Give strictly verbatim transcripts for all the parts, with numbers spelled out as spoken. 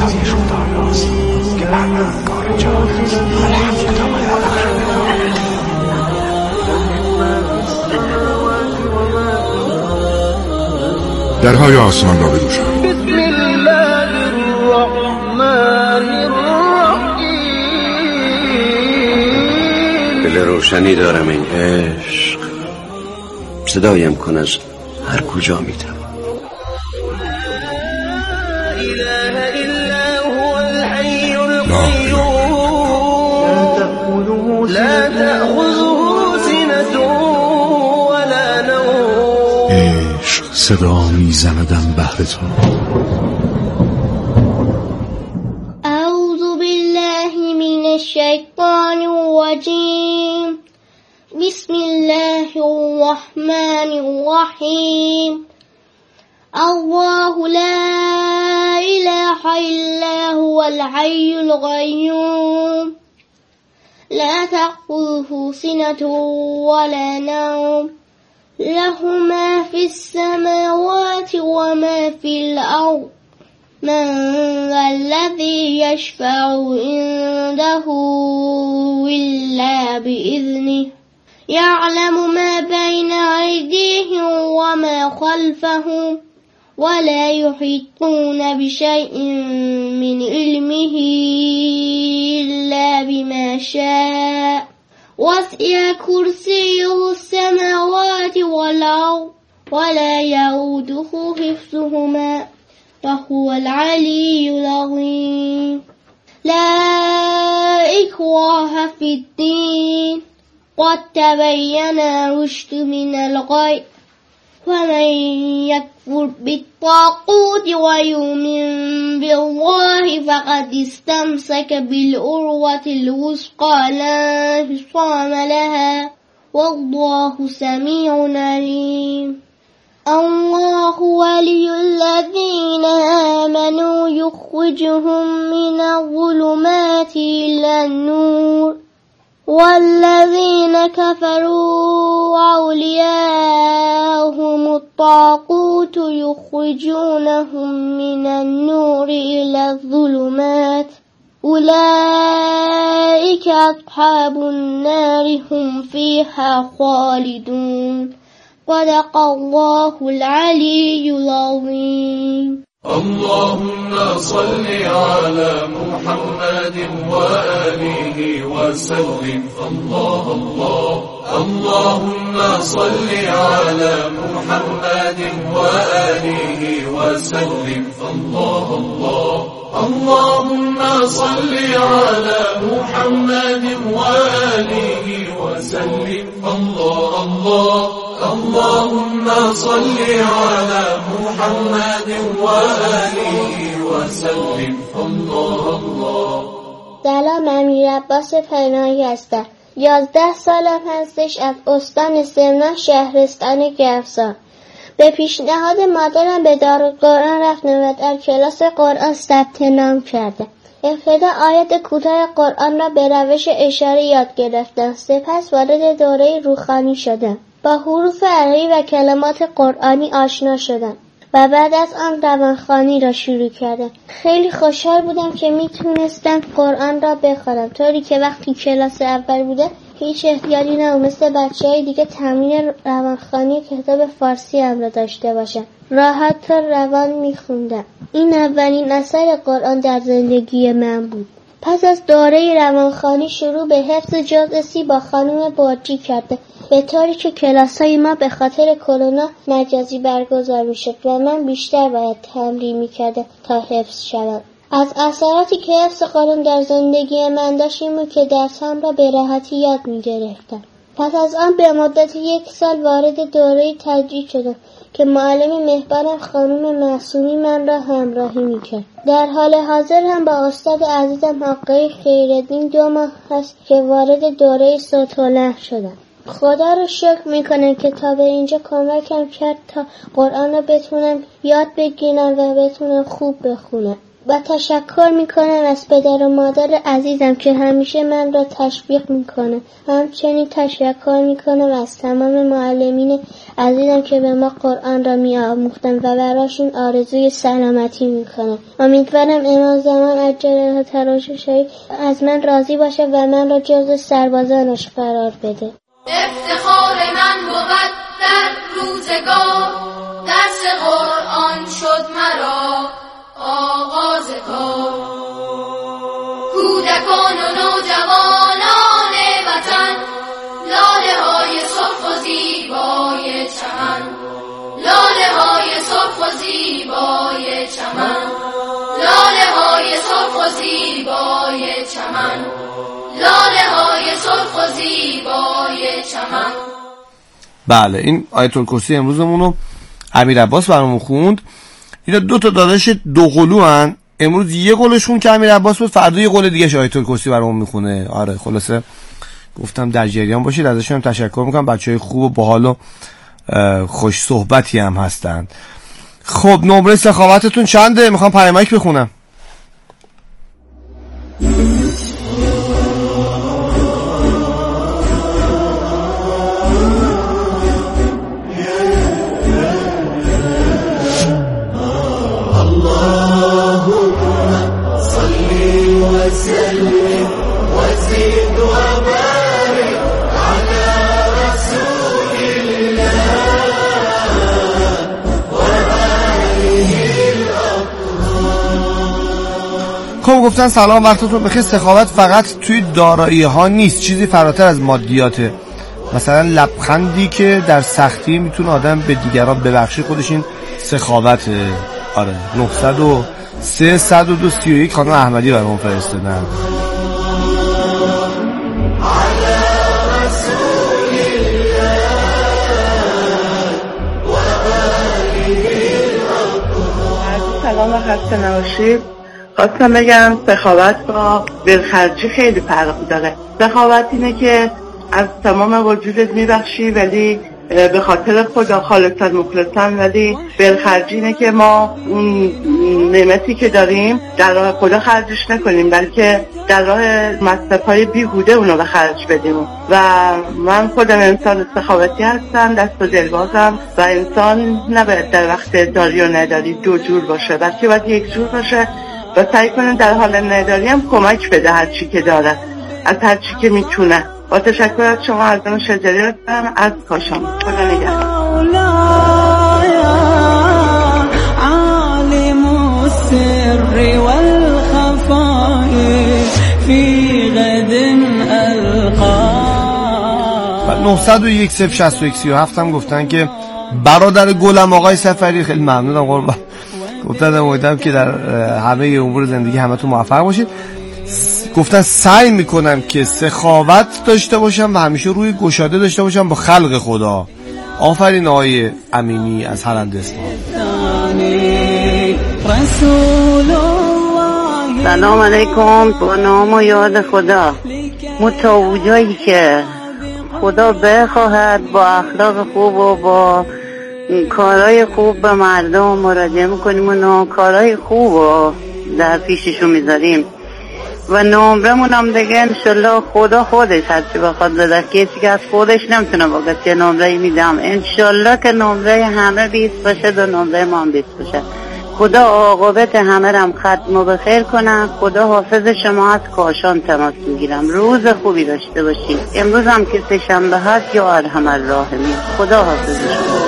هذه شهداء كأنها كار جاهز الحمد درهای آسمان را بگشا. بسم الله الرحمن الرحیم. دل روشنی دارم این عشق، صدایم کن از هر کجا میتوان. لا تأخذه سنة ولا نوم. عشق صدا میزندم بهر تو. اعوذ بالله من الشیطان الرجیم. بسم الله الرحمن الرحیم. الله لا اله الا هو الحي القيوم لا تأخذه سنة ولا نوم له ما في السماوات وما في الأرض من ذا الذي يشفع عنده إلا بإذنه يعلم ما بين أيديهم وما خلفهم ولا يحيطون بشيء من علمه إلا بما شاء وسع كرسيه السماوات والأرض ولا يؤوده حفظهما وهو العلي العظيم. لا إكراه في الدين قد تبين الرشد من الغي ومن يكفر بالطاغوت ويؤمن بالله فقد استمسك بالعروة الوثقى لا انفصام لها والله سميع عليم. الله ولي الذين آمنوا يخرجهم من الظلمات إلى النور والذين كفروا أولياءهم الطاغوت يخرجونهم من النور إلى الظلمات أولئك أصحاب النار هم فيها خالدون. صدق الله العلي العظيم. اللهم صل على محمد وآله وسلم. الله الله اللهم صل على محمد وآله وسلم. الله الله اللهم صل على محمد وآله وسلم. الله الله اللهم صل على محمد وآله وسلم. الله الله. سلام، امیر عباس پناهی هستم. یازده سالم هستش، از استان سمنان شهرستان گرفسان. به پیشنهاد مادرم به دارالقرآن رفتم و در کلاس قرآن ثبت نام کردم. ابتدا آیات کوتاه قرآن را به روش اشاره یاد گرفتم. سپس وارد دوره روحانی شدم. با حروف عربی و کلمات قرآنی آشنا شدم و بعد از آن روانخوانی را شروع کردم. خیلی خوشحال بودم که میتونستم قرآن را بخوانم، طوری که وقتی کلاس اول بوده هیچ احتیاجی نبود مثل بچه‌های دیگه تمرین روانخوانی کتاب فارسی هم را داشته باشم. راحت تا روان میخوندم. این اولین اثر قرآن در زندگی من بود. پس از دوره روانخوانی شروع به حفظ جزء سی با خانم برجی کرده، به طوری که کلاس‌های ما به خاطر کرونا مجازی برگزار می‌شد و من بیشتر باید تمرین می‌کردم تا حفظ شود. از اثراتی که حفظ قرآن در زندگی من داشت این بود که درس‌هام را به راحتی یاد می‌گرفتم. پس از آن به مدت یک سال وارد دوره تجدید شدم که معلم محورم خانم معصومی من را همراهی می‌کرد. در حال حاضر هم با استاد عزیزم آقای خیرالدین دو ماه هست که وارد دوره صوت و لحن شدم. خدا رو شکر میکنم که تا به اینجا کمکم کرد تا قرآن رو بتونم یاد بگیرم و بتونم خوب بخونم. و تشکر میکنم از پدر و مادر عزیزم که همیشه من را تشویق میکنه. همچنین تشکر میکنم از تمام معلمین عزیزم که به ما قرآن را میآموختن و براشون آرزوی سلامتی میکنم. امیدوارم امام زمان عجل تراششی از من راضی باشه و من را جزو سربازانش قرار بده. افتخار من بود در روزگار، درس قرآن شد مرا آغاز کار. کودکان و نوجوانان وطن، لاله های سرخ و زیبای چمن، لاله های سرخ و زیبای چمن، لاله های سرخ و زیبای چمن، لاله های سرخ و زیبای چمن. بله، این آیت الکرسی امروزمون رو امیر عباس برامون خوند. اینا دو تا داداش دو قلو هن. امروز یه قولشون که امیر عباس بود، فردا یه قول دیگه آیت الکرسی برامون میخونه. آره خلاصه گفتم در جریان باشید. ازشون هم تشکر میکنم، بچهای خوب و باحال و خوش صحبتی هم هستن. خب نمره سخاوتتون چنده؟ میخوام پیامک بخونم. خب گفتن سلام وقتتون بخیر. سخاوت فقط توی دارایی ها نیست، چیزی فراتر از مادیاته. مثلا لبخندی که در سختی میتونه آدم به دیگران ببخشه، خودش این سخاوته. آره نهصد و سه صد و دو سی و یک خانم احمدی برام فرستادن. سلام و خسته نباشید. خواستم بگم سخاوت با دلخرجی خیلی فرق داره. سخاوت اینه که از تمام وجودت میبخشی ولی به خاطر خدا خالصا مخلصا، ولی دلخرجی اینه که ما اون نعمتی که داریم در راه خدا خرجش نکنیم، بلکه در راه مصرف‌های بیهوده اونو به خرج بدیم. و من خودم انسان سخاوتی هستم، دست و دلبازم، و انسان نباید در وقت داری و نداری دو جور باشه، بلکه باید یک جور باشه و سعی کنه در حال نداری هم کمک بده هر چی که داره، از هر چی که میتونه. با تشکر از شما عزیزان شجری هستم از کاشان. خدا نگهدار. عالم السر والخفاء فی غد القا. نهصد و یک صفر شصت و یک سی و هفت هم گفتن که برادر گلم آقای سفری، خیلی ممنونم قربان. گفتن امیدوارم که در همه امور زندگی همتون موفق باشید. گفتن سعی میکنم که سخاوت داشته باشم و همیشه روی گشاده داشته باشم با خلق خدا. آفرین آقای امینی از هلند اصفهان. سلام علیکم. با نام و یاد خدا، متوجهی که خدا بخواهد با اخلاق خوب و با کارهای خوب به مردم مراجعه میکنیم و کارهای خوب رو در پیششون میذاریم و نمرمون هم دیگه انشالله خدا خودش هرچی بخواد بده، کسی که از خودش نمیتونه بگه چه نمره میدم. انشالله که نمره همه بیست باشه و نمره ما هم بیست باشه. خدا عاقبت همه رم ختم و بخیر کنه. خدا حافظ شما از کاشان تماس میگیرم. روز خوبی داشته باشید. امروز هم که سه شنبه هست یا ارحم الراحمین. خدا حافظ شما.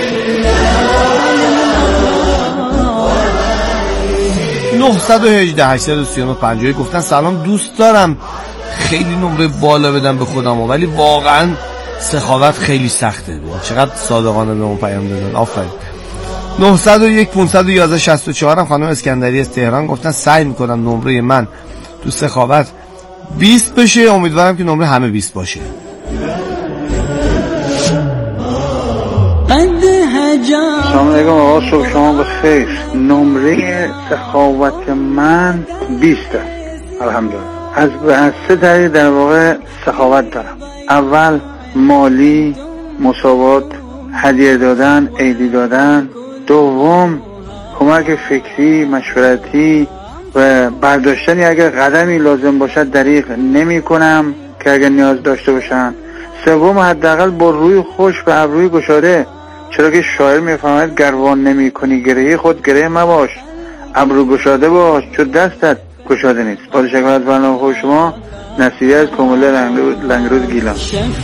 نهصد و هجده هشتصد و سی و نه پنجاه گفتن سلام، دوست دارم خیلی نمره بالا بدم به خودم ولی واقعا سخاوت خیلی سخته. چقدر صادقانه به اون پیام دادن. آفرین. نهصد و یک پانصد و یازده شصت و چهار هم خانم اسکندری از تهران گفتن سعی میکنم نمره من تو سخاوت بیست بشه، امیدوارم که نمره همه بیست باشه. سلام علیکم آقا، صبح شما بخیر. نمره سخاوت من بیسته الحمدلله. از از سه طریق در واقع سخاوت دارم. اول مالی، مساوات، هدیه دادن، عیدی دادن. دوم کمک فکری، مشورتی و برداشتنی اگر قدمی لازم باشد دریغ نمی کنم که اگر نیاز داشته باشن. سوم حداقل با روی خوش و ابروی گشاده، چرا که شاعر میفهمد گروان نمی کنی گره خود گره مباش، ابرو گشاده باش چو دستت گشاده نیست. با شکر از برنامه خوش شما، نصیحه از کموله لنگروز گیلان.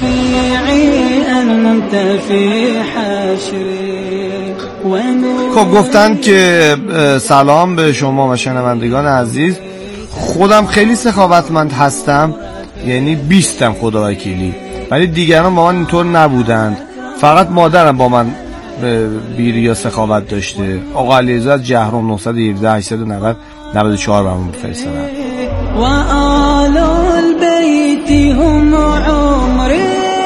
خب گفتن که سلام به شما و شنوندگان عزیز. خودم خیلی سخاوتمند هستم، یعنی بیستم خدا وکیلی، ولی دیگران با من اینطور نبودند. فقط مادرم با من بیری یا سخاوت داشته. آقا علیرضا از جهرم نه یک هفت هشت نه صفر نه چهار برامون فرستادن. و آل البیت هم عمری.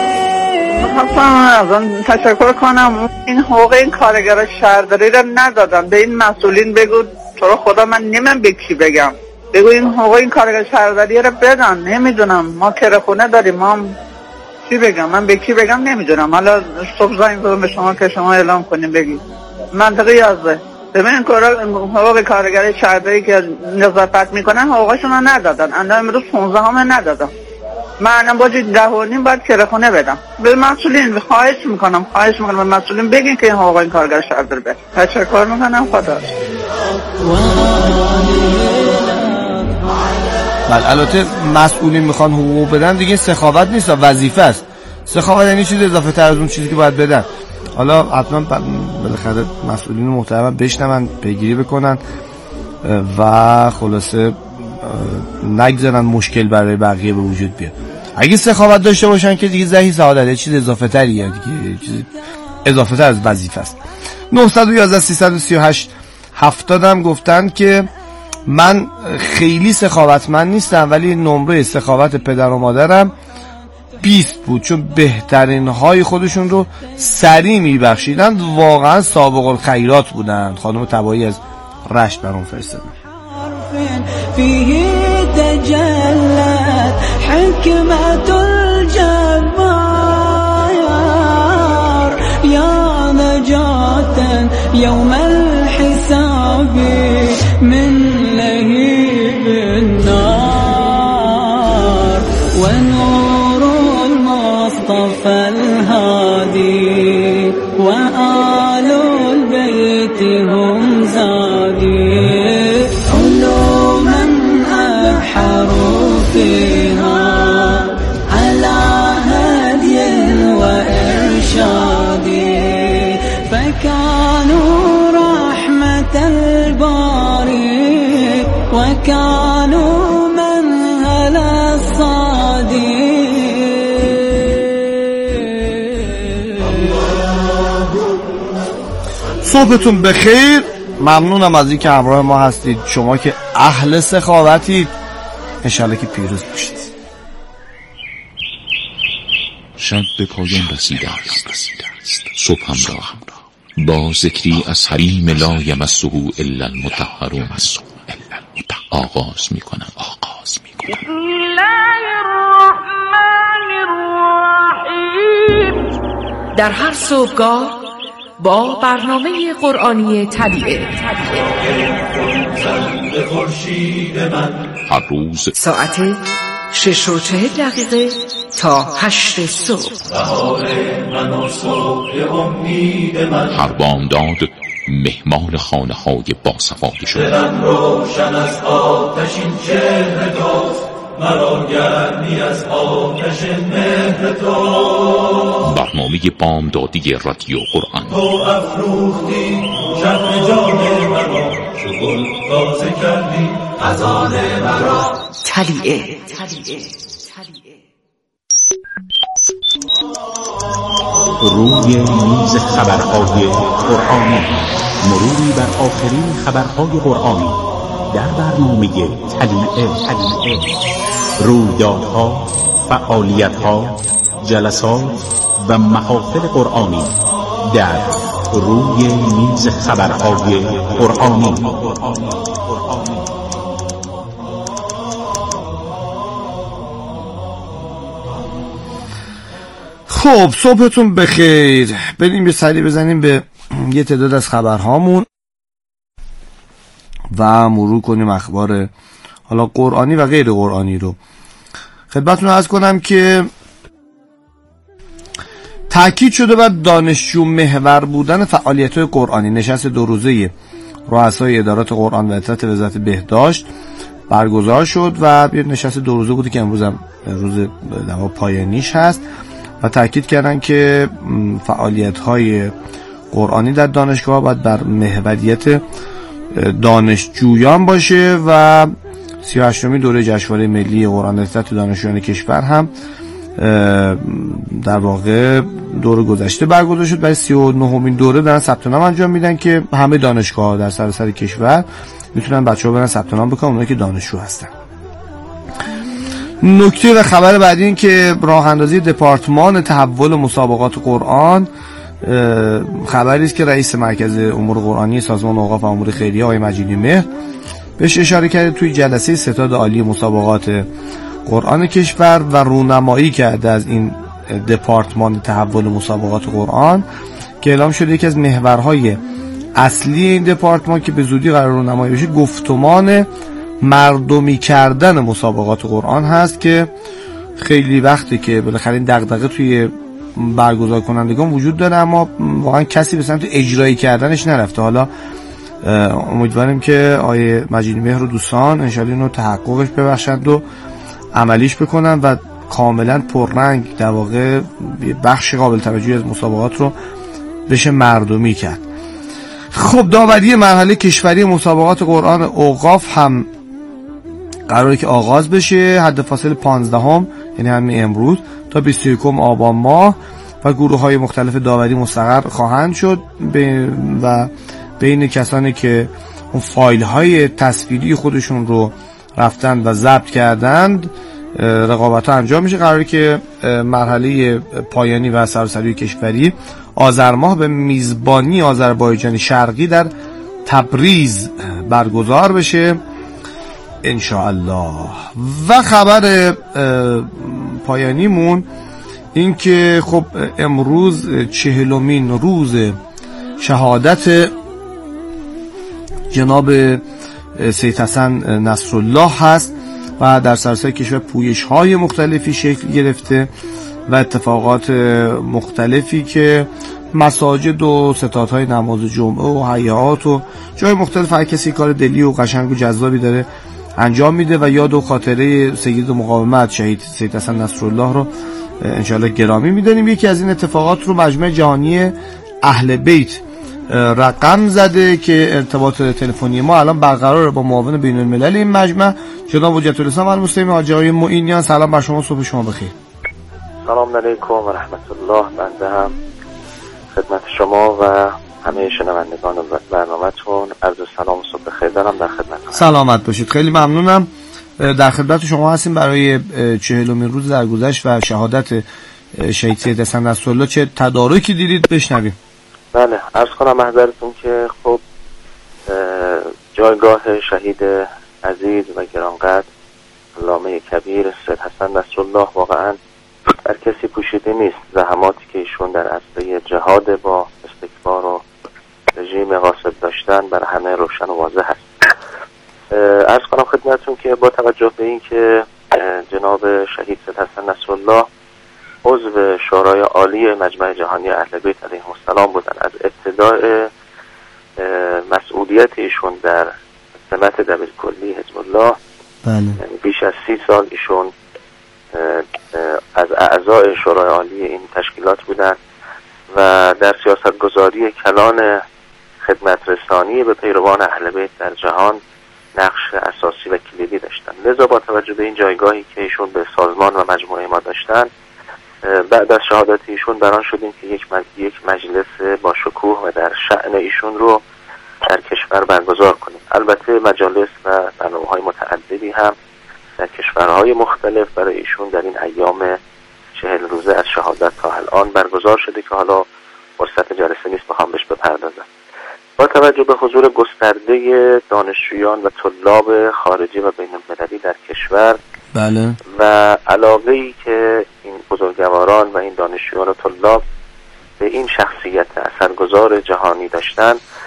خواستم تشکر کنم، این حقوق این کارگر شهرداری را ندادم. به این مسئولین بگو تو رو خدا من نمیم به کی بگم، بگو این حقوق این کارگر شهرداری را بدن. نمیدونم، ما کرخونه داریم، ما چی بگم، من به کی بگم نمیدونم. حالا صبح زنگ زدم به شما که شما اعلام کنیم بگی. منطقه یازده ببین حقوق کارگر شهرداری که نظافت میکنن حقوقشون رو ندادن. اندام امروز پونزده همه ندادم. من باید ده و نیم باید کرخونه بدم. به مسئولین خواهش میکنم خواهش میکنم به مسئولین بگین که این حقوق این کارگر شهرداری بده. تشکر میکنم. خدا. بله البته مسئولین میخوان حقوق بدن دیگه، سخاوت نیست، وظیفه است. سخاوت یعنی چیز اضافه تر از اون چیزی که باید بدن. حالا حتما بالاخره مسئولین محترم بشنون، پیگیری بکنن و خلاصه نگذارن مشکل برای بقیه به وجود بیاد. اگه سخاوت داشته باشن که دیگه زهی سعادت، یه چیز اضافه تریه دیگه، چیز اضافه تر از وظیفه است. نه یک یک سه سه هشت هفتاد هم گفتن که من خیلی سخاوتمند نیستم، ولی نمره سخاوت پدر و مادرم بیست بود، چون بهترین های خودشون رو سریع میبخشیدن، واقعا سابق الخیرات بودن. خانم تبایی از رشت برام فرستادن. فيه تجلت حكمة الجبار يا نجاة يوم الحساب من لهيب النار ونور المصطفى الهادي وآل البيت هم زادي فيها على هدي وإرشاد فكانوا رحمة الباري وكانوا منهل الصادي. صبحتون بخیر، ممنونم از اینکه همراه ما هستید. شما که اهل سخاوتید انشالله که پیروز باشید. شب به پایان رسیده است، صبح هم را با ذکری از حریم لا یمسه الا المطهرون آغاز می کنم. آغاز می کنم. بسم الله الرحمن الرحیم. در هر صبحگاه با برنامه قرآنی طبیعه هر روز ساعت شش و چهل دقیقه تا هشت صبح. هر بامداد مهمان خانه های باصفای شما. دلم روشن از آتشین چهره داست، مرا گرمی از آتش مهر تو. برنامه بامدادی رادیو قرآن. تو افروختی شب جان مرا، چو گل تازه کردی خزان مرا. طلیعه روی میز خبرهای قرآنی، مروری بر آخرین خبرهای قرآنی در برنامه طلیعه. رویدادها، فعالیتها، جلسات و محافل قرآنی در روی میز خبرهای قرآنی. خب صبحتون بخیر. بریم یه سری بزنیم به یه تعداد از خبرهامون. و مرور کنیم اخبار حالا قرآنی و غیر قرآنی رو. خدمتتون عرض کنم که تأکید شده بر دانشجو محور بودن فعالیت‌های قرآنی. نشست دو روزه رؤسای ادارات قرآن و اطلاعات وزارت بهداشت برگزار شد و یه نشست دو روزه بوده که امروز هم روز دوا پایانیش هست و تأکید کردن که فعالیت‌های قرآنی در دانشگاه باید بر محوریت دانشجویان باشه و سی و هشتمین دوره جشنواره ملی قرآن اطلاعات دانشجویان کشور هم در واقع دوره گذشته برگزار شد. برای سی و نهمین دوره دارن ثبت نام انجام میدن که همه دانشگاه‌ها در سراسر کشور میتونن بچه‌ها برن ثبت نام بکنن، اونایی که دانشجو هستن. نکته و خبر بعدی این که راه اندازی دپارتمان تحول مسابقات قرآن، خبری است که رئیس مرکز امور قرآنی سازمان اوقاف و امور خیریه آقای مجیدی مهر بهش اشاره کرده توی جلسه ستاد عالی مسابقات قرآن کشور و رونمایی کرده از این دپارتمان تحول مسابقات قرآن که اعلام شده یکی از محورهای اصلی این دپارتمان که به زودی قرار رونمایی بشه گفتمان مردمی کردن مسابقات قرآن هست که خیلی وقتی که بالاخره این دغدغه توی برگزار کنندگان وجود داره اما واقعا کسی به سمت اجرایی کردنش نرفته. حالا امیدواریم که آیه مجید مهر و دوستان انشالله اینو تحققش ببخشند و عملیش بکنن و کاملا پررنگ در واقع بخش قابل توجهی از مسابقات رو بشه مردمی کرد. خب داوری مرحله کشوری مسابقات قرآن اوقاف هم قراره که آغاز بشه، حد فاصل پانزدهم یعنی همین امروز تا بیست و یکم آبان ماه و گروه های مختلف داوری مستقر خواهند شد و بین کسانی که اون فایل های تصویری خودشون رو رفتن و ضبط کردند رقابت ها انجام میشه. قراره که مرحله پایانی و سراسری کشوری آذر ماه به میزبانی آذربایجان شرقی در تبریز برگزار بشه ان شاء الله. و خبر پایانیمون این که خب امروز چهلمین روز شهادت جناب سید حسن نصرالله هست و در سراسر کشور پویش های مختلفی شکل گرفته و اتفاقات مختلفی که مساجد و ستادهای نماز جمعه و حیات و جای مختلف هر کسی کار دلی و قشنگ و جذابی داره انجام میده و یاد و خاطره سید مقاومت شهید سید حسن نصرالله رو انشاءالله گرامی میداریم. یکی از این اتفاقات رو مجمع جهانی اهل بیت رقم زده که ارتباط تلفنی ما الان برقراره با معاون بین الملل این مجمع جناب حجت الاسلام المسلمین حاجی آقای معینیان. سلام بر شما، صبح شما بخیر. سلام علیکم و رحمت الله. بنده هم خدمت شما و همه شنوندگان برنامه‌تون عرض سلام و صبح بخیر دارم. در خدمتتون. سلامت باشید. خیلی ممنونم. در خدمت شما هستیم برای چهلمین روز درگذشت و شهادت شهید سید حسن نصرالله. چه تدارکی دیدید بشنویم؟ بله، عرض کنم محضرتون که خب جایگاه شهید عزیز و گرانقدر علامه کبیر سید حسن نصرالله واقعا هر کسی پوشیده نیست. زحماتی که ایشون در عرصه جهاد با استکبار و رژیم غاصب داشتن برای همه روشن و واضح هست. عرض کنم خدمتتون که با توجه به این که جناب شهید سید حسن نصرالله عضو شورای عالی مجمع جهانی اهل بیت علیهم السلام بودن، از ابتدای مسئولیت ایشون در سمت دبیرکلی حزب الله بله. یعنی بیش از سی سال ایشون از اعضای شورای عالی این تشکیلات بودن و در سیاست گذاری کلان خدمت رسانی به پیروان اهل بیت در جهان نقش اساسی و کلیدی داشتن. لذا با توجه به این جایگاهی که ایشون به سازمان و مجموعه ما داشتن، بعد از شهادت ایشون بران شدیم که یک یک مجلس با شکوه و در شأن ایشون رو در کشور برگزار کنیم. البته مجالس و برنامه‌های متعددی هم در کشورهای مختلف برای ایشون در این ایام چهل روزه از شهادت تا الان برگزار شده که حالا فرصت جلسه نیست بخوام بهش بپردازم. با توجه به حضور گسترده دانشجویان و طلاب خارجی و بین المللی در کشور بله. و علاقه‌ای که این بزرگواران و این دانشجویان و طلاب به این شخصیت اثرگذار جهانی داشتن،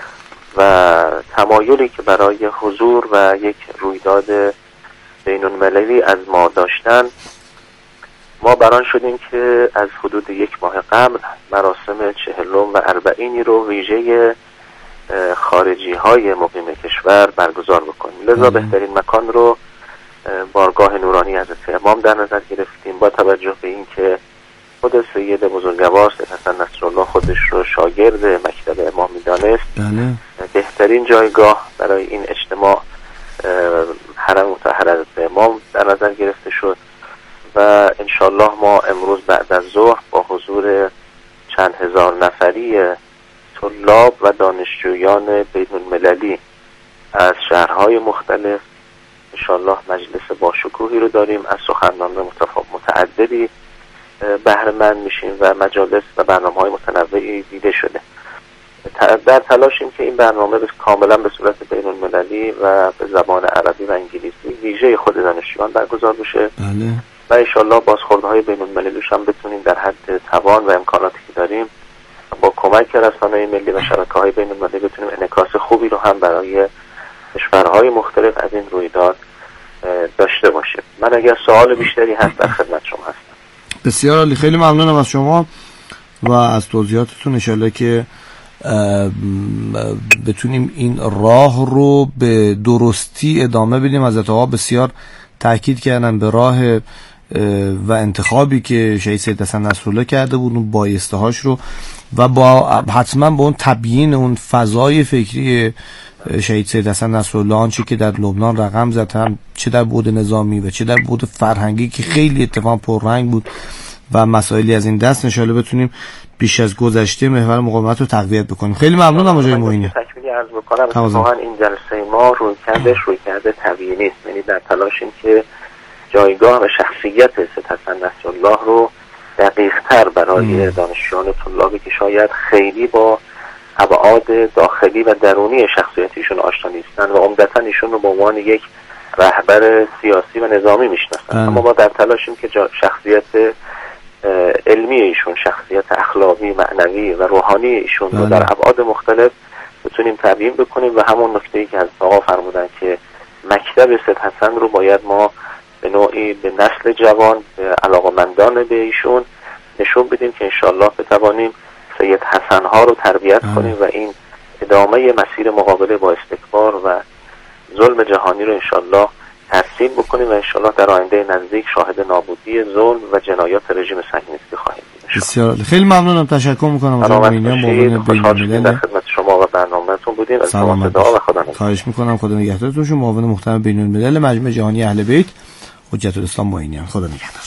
و تمایلی که برای حضور و یک رویداد بین‌المللی از ما داشتن، ما بران شدیم که از حدود یک ماه قبل مراسم چهلم و اربعینی رو ویژه خارجی های مقیم کشور برگزار بکنیم. لذا بهترین مکان رو بارگاه نورانی حضرت امام در نظر گرفتیم، با توجه به این که خود سید بزرگوار سید حسن نصرالله خودش رو شاگرد مکتب امام می‌دانست. بله. بهترین جایگاه برای این اجتماع حرم مطهر حضرت امام در نظر گرفته شد و انشالله ما امروز بعد از ظهر با حضور چند هزار نفری طلاب و دانشجویان بین المللی از شهرهای مختلف انشالله مجلس با شکوهی رو داریم. از سخنرانان متعددی بهره مند میشیم و مجالس و برنامه‌های متنوعی دیده شده. در تلاشیم که این برنامه کاملا به صورت بین المللی و به زبان عربی و انگلیسی ویژه خود دانشجویان برگزار بشه. بله. و انشالله بازخوردهای بین المللیش هم بتونیم در حد توان و امکاناتی که داریم با کمک رسانه‌های ملی و شبکه‌های بین المللی بتونیم انعکاس خوبی رو هم برای کشورهای مختلف از این رویداد داشته باشیم. من اگر سوال بیشتری هست در خدمت شما هستم. بسیار عالی، خیلی ممنونم از شما و از توضیحاتتون. انشالله که بتونیم این راه رو به درستی ادامه بدیم. حضرت آقا بسیار تاکید کردن به راه و انتخابی که شهید سید حسن نصرالله کرده بود، اون بایسته هاش رو و با حتما با اون تبیین اون فضای فکری شهید سید حسن نصرالله، آنچه که در لبنان رقم زد، هم چه در بعد نظامی و چه در بعد فرهنگی که خیلی اتفاق پررنگ بود و مسائلی از این دست، انشالله بتونیم بیش از گذشته محور مقاومت رو تقویت بکنیم. خیلی ممنونم آقای معینی. تکمیلی عرض بکنم، واقعا این جلسه ما روی کردش روی کرده تبیینی است، یعنی در تلاشیم که جایگاه و شخصیت سید حسن نصرالله رو دقیق‌تر برای دانشجویان و طلابی که شاید خیلی با ابعاد داخلی و درونی شخصیتیشون آشنا نیستن و عمدتاً ایشون رو به عنوان یک رهبر سیاسی و نظامی میشناسن، اما ما در تلاشیم که شخصیت علمی ایشون، شخصیت اخلاقی، معنوی و روحانی ایشون رو در ابعاد مختلف بتونیم تبیین بکنیم و همون نکته‌ای که از آقا فرمودن که مکتب سید حسن رو باید ما به نوعی به نسل جوان، به علاقمندان به ایشون نشون بدیم که انشالله بتوانیم سید حسن ها رو تربیت آه. کنیم و این ادامه مسیر مقابله با استکبار و ظلم جهانی رو انشالله ترسیم بکنیم و انشالله در آینده نزدیک شاهد نابودی ظلم و جنایات رژیم صهیونیستی خواهیم بود. بسیار خیلی ممنونم، تشکر میکنم از آقای معینی. خوشحال در خدمت شما و برنامه‌تون بودیم. سلامت دعا و خدا نگهدار. خواهش میکنم، خدا نگهدارتون. شما معاون محترم بین الملل مجمع جهانی اهل بیت حجت الاسلام معینی، خدا نگهدار.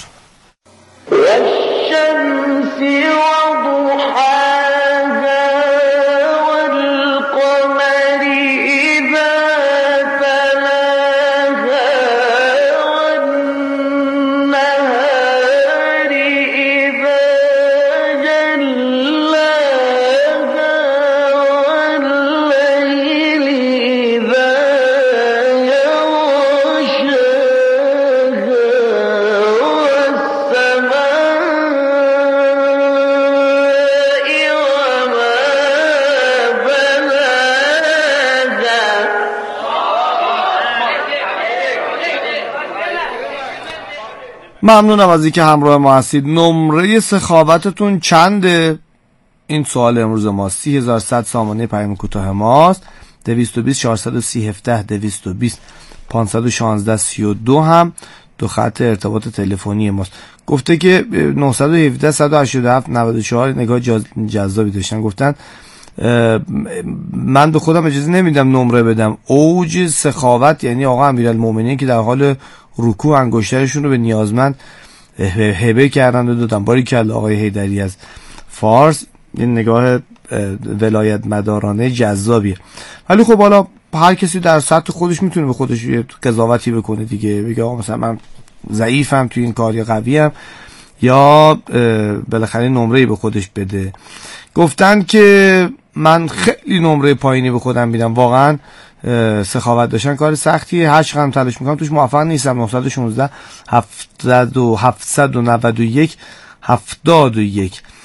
ممنونم از اینکه همراه ما هستید. نمره سخاوتتون چنده؟ این سوال امروز ما. سی هزار و صد سامانه پیام کوتاه ماست. دویست و بیست چهارصد و سی هفده دویست و بیست پانصد و شانزده سی و دو هم دو خط ارتباط تلفنی ماست. گفته که نهصد و هفده صد و هشتاد و هفت نود و چهار نگاه جذابی داشتن. گفتن من به خودم اجازه نمیدم نمره بدم. اوج سخاوت یعنی آقا امیرالمومنین که در حال رکوع انگشترشون رو به نیازمند هبه کردن و دادن. باریکلا آقای حیدری از فارس. این نگاه ولایت مدارانه جذابیه. ولی خب حالا هر کسی در سطح خودش میتونه به خودش یه قضاوتی بکنه دیگه، بگه آقا مثلا من ضعیفم توی این کار یا قویم، یا بالاخره نمره‌ای به خودش بده. گفتن که من خیلی نمره پایینی به خودم میدم. واقعا سخاوت داشتن کار سختیه، هر چقدر تلاش میکنم توش موفق نیستم. نهصد و شانزده هفتاد و هفتصد و نود و یک هفتاد و یک.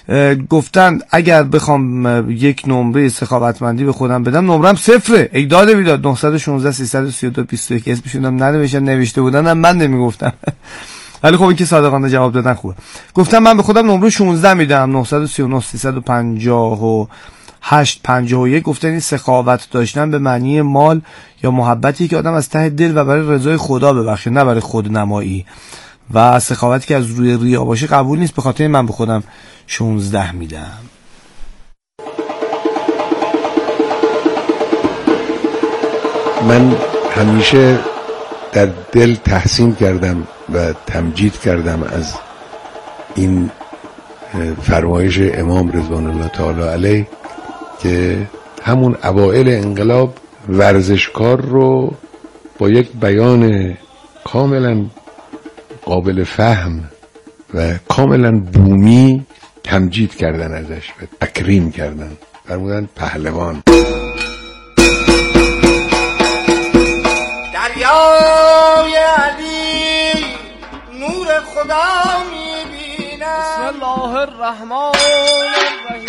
گفتن اگر بخوام یک نمره سخاوتمندی به خودم بدم نمرم صفره. ای داده بیداد. نه یک شش سه سه دو بیست و یک اسمشونم ننوشتن، نوشته بودن من نمیگفتم ولی خب این که صادقانه جواب دادن خوبه. گفتم من به خودم نمره شانزده میدم. نه سه نه سیصد و پنجاه و هشت پنجاه و یک. گفتن این سخاوت داشتن به معنی مال یا محبتی که آدم از ته دل و برای رضای خدا ببخشه، نه برای خودنمایی، و سخاوتی که از روی ریا باشه قبول نیست. به خاطر من به خودم شانزده میدم. من همیشه در دل تحسین کردم و تمجید کردم از این فرمایش امام رضوان الله تعالی علیه که همون اوائل انقلاب ورزشکار رو با یک بیان کاملا قابل فهم و کاملا بومی تمجید کردن ازش و تکریم کردن، فرمودن پهلوان. دریای علی نور خدا میبینم. بسم الله الرحمن الرحیم.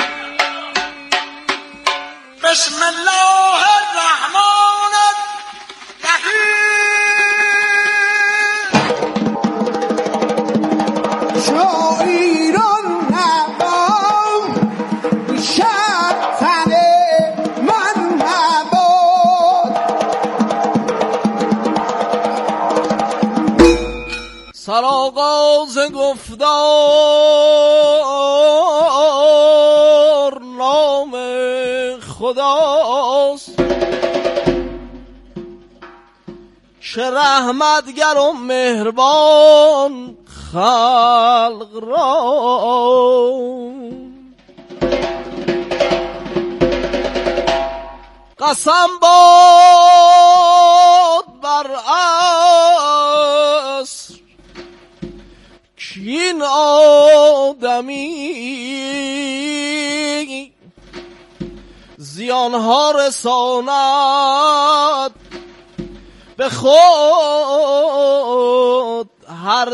بسم الله الرحمن الرحیم. شاعران نبام شب من نباد. سرآغاز گفتار نام خداست چه رحمتگر و مهربان خلق را. قسم باد بر عصر کین آدمی زیانها رساند به خود هر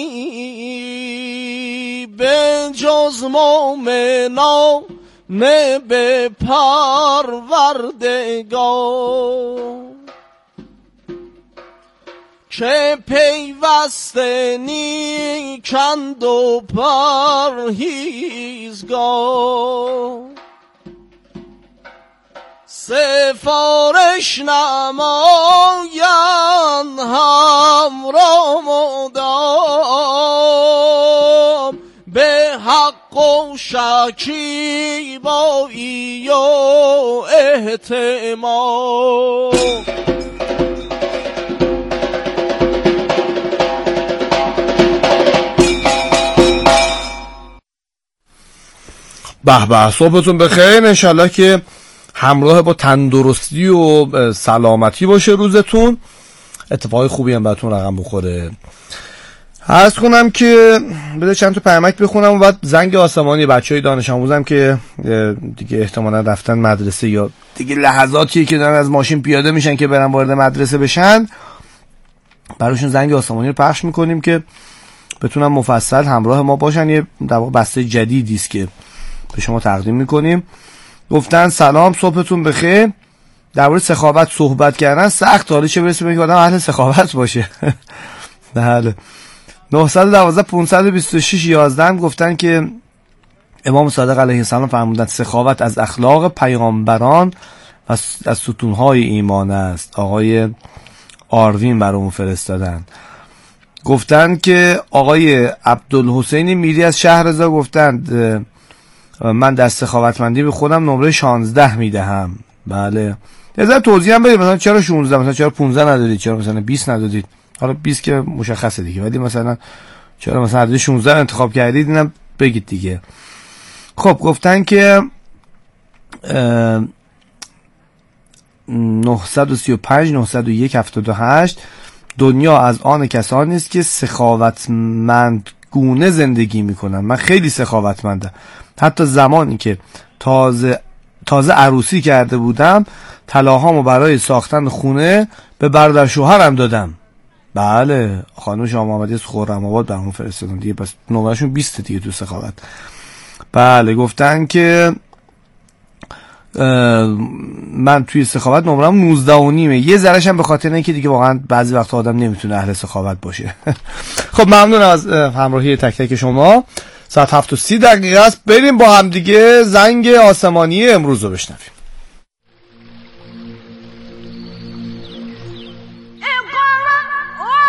دمی به جز مومنان نه به پروردگار که پیوسته نیکند و پرهیزگار سفارش نمایند همراه مدام به حق و شکیبایی و احتمال. به به، صبحتون بخیر. انشالله که همراه با تندرستی و سلامتی باشه روزتون، اتفاقی خوبی هم براتون رقم بخوره. عرض کنم که بده چند تا پیامک بخونم و بعد زنگ آسمانی بچهای دانش آموزم که دیگه احتمالاً رفتن مدرسه یا دیگه لحظاتی که دارن از ماشین پیاده میشن که برن وارد مدرسه بشن، براشون زنگ آسمانی رو پخش میکنیم که بتونن مفصل همراه ما باشن. یه در واقع بسته جدیدی است که به شما تقدیم میکنیم. گفتن سلام، صبحتون بخیر. درباره سخاوت صحبت کردن سخت، حالا چه برسه به اینکه آدم اهل سخاوت باشه. بله. نه یک دو پانصد و بیست و شش یازده هم گفتن که امام صادق علیه السلام فرمودند سخاوت از اخلاق پیامبران و از ستونهای ایمان است. آقای آروین برامون فرستادن. گفتن که آقای عبدالحسین میری از شهرزا گفتند من در سخاوتمندی به خودم نمره شانزده میدهم. بله. یه ذره توضیح هم بدید، مثلا چرا شانزده، مثلا چرا پانزده ندادید، چرا مثلا بیست ندادید؟ حالا بیست که مشخصه دیگه، ولی مثلا چرا مثلا عدد شانزده انتخاب کردید اینم بگید دیگه. خب گفتن که نهصد و سی و پنج نهصد و یک هفتاد و هشت دنیا از آن کسانی است که سخاوتمند گونه زندگی میکنن. من خیلی سخاوتمندم، حتی زمانی که تازه تازه عروسی کرده بودم طلاهامو برای ساختن خونه به برادر شوهرم دادم. بله، خانم شاه محمدی از خرم‌آباد برامون فرستادن دیگه، پس نمرهشون بیست دیگه تو سخاوت. بله گفتن که من توی سخاوت نمرم نوزده و نیمه، یه ذرهش هم به خاطر اینکه دیگه واقعا بعضی وقت آدم نمیتونه اهل سخاوت باشه. خب ممنون از همراهی تک تک شما. ساعت هفت و سی دقیقه است، بریم با هم دیگه زنگ آسمانی امروز رو بشنویم.